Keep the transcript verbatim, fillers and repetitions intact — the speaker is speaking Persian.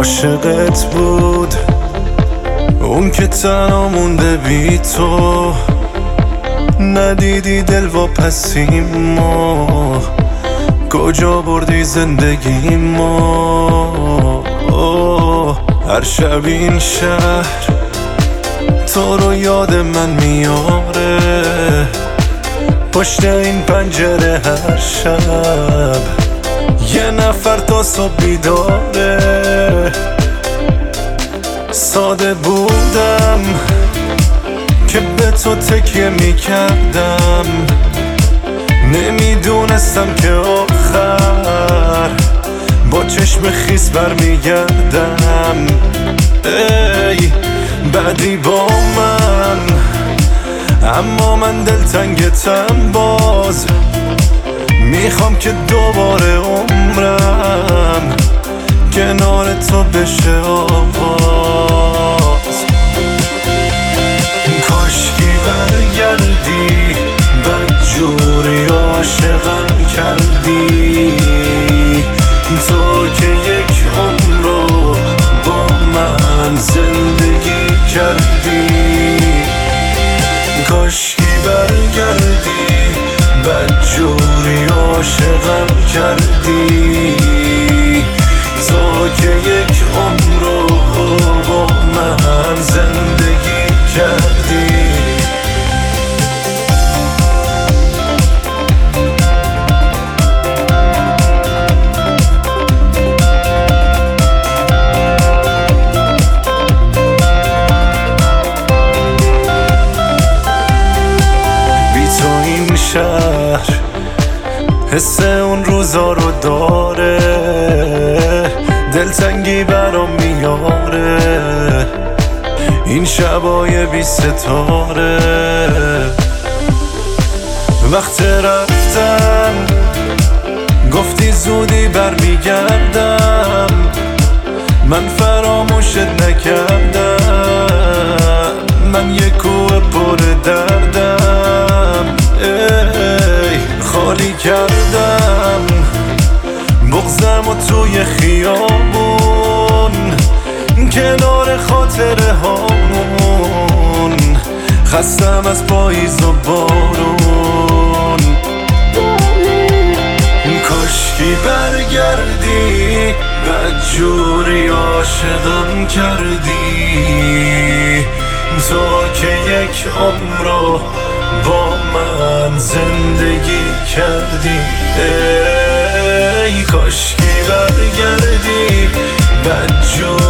عاشقت بود اون که تنها مونده بی تو، ندیدی دل واپسیمو کجا بردی زندگی ما. هر شب این شهر تو رو یاد من میاره، پشت این پنجره هر شب یه نفر تا صبح بیداره. ساده بودم که به تو تکیه میکردم، نمیدونستم که آخر با چشم خیس برمیگردم. ای بعدی با من، اما من دلتنگتم باز، میخوام که دوباره عمرم کنار تو بشه آغاز. کاشکی برگردی، بدجوری عاشقم کردی، تو که یک عمر رو با من زندگی کردی. کاشکی برگردی، بدجوری عاشقم کردی، تو که یک عمر رو با من زندگی کردی. شهر حس اون روزا رو داره، دلتنگی برام میاره این شبای بی ستاره. وقت رفتن گفتی زودی برمیگردم، من فراموشت نکردم، من یه کوه پر دردم. ای خالی کردم بغضم و توی خیابون کنار خاطره هامون، خستم از پاییز و بارون. کاشکی برگردی، بدجوری عاشقم کردی، تو که یک عمر رو با من زندگی کردی. ای کاشکی برگردی، بدجوری